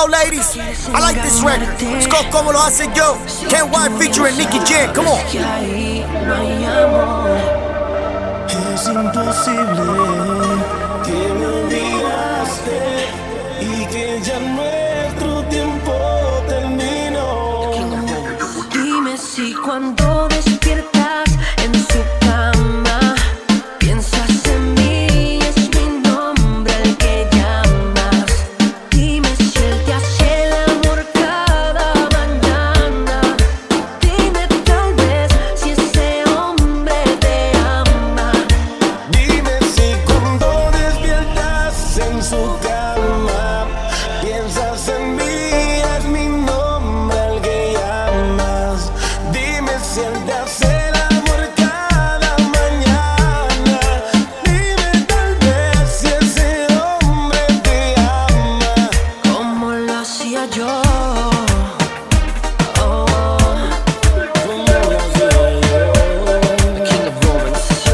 go, ladies. I like this record. Let's go como lo hace yo. Ken White featuring Nicky Jam. Come on. Es imposible que me olvidaste y que ya nuestro tiempo terminó. Dime si cuando despiertas en su cama piensas en mí, es mi nombre el que llamas. Dime si él te hace el amor cada mañana. Dime tal vez si ese hombre te ama. Dime si cuando despiertas en su cama piensas en mí, es mi nombre el que llamas. Dime si él te hace el amor cada mañana. Dime tal vez si ese hombre te ama. Como lo hacía yo. Oh, Como lo hacía yo. King of Romance.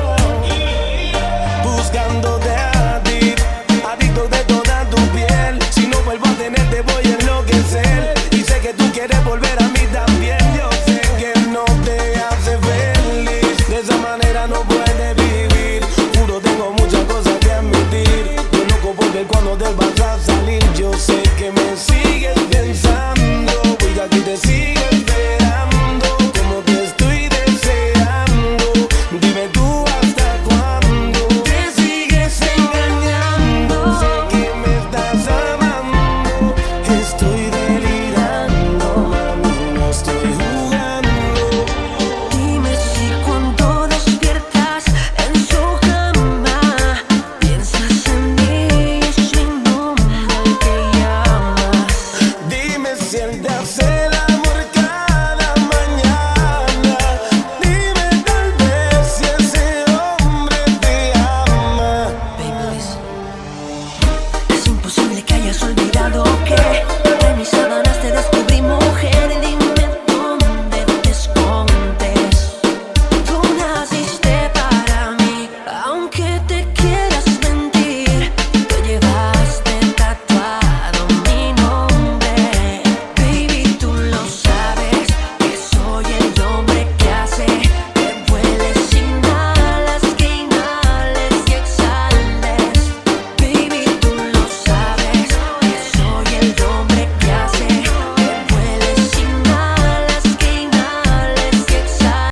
Buscándote a ti, adicto de toda tu piel. Si no vuelvo a tenerte voy a enloquecer. Y sé que tú quieres volver a mí también. Yo sé que no te hace feliz. De esa manera no puedes vivir. Juro tengo muchas cosas que admitir. Yo loco por ver cuando te vas a salir. Yo sé que me sigues pensando y aquí te sigo esperando. Como te estoy deseando. Dime tú hasta cuándo te sigues engañando. Sé que me estás amando. Estoy delirando, mami, no estoy jugando. dime si cuando despiertas en su cama piensas en mí, es mi nombre el que llamas. Dime si él te hace el amor cada mañana. Dime tal vez si ese hombre te ama. Baby, listen. Es imposible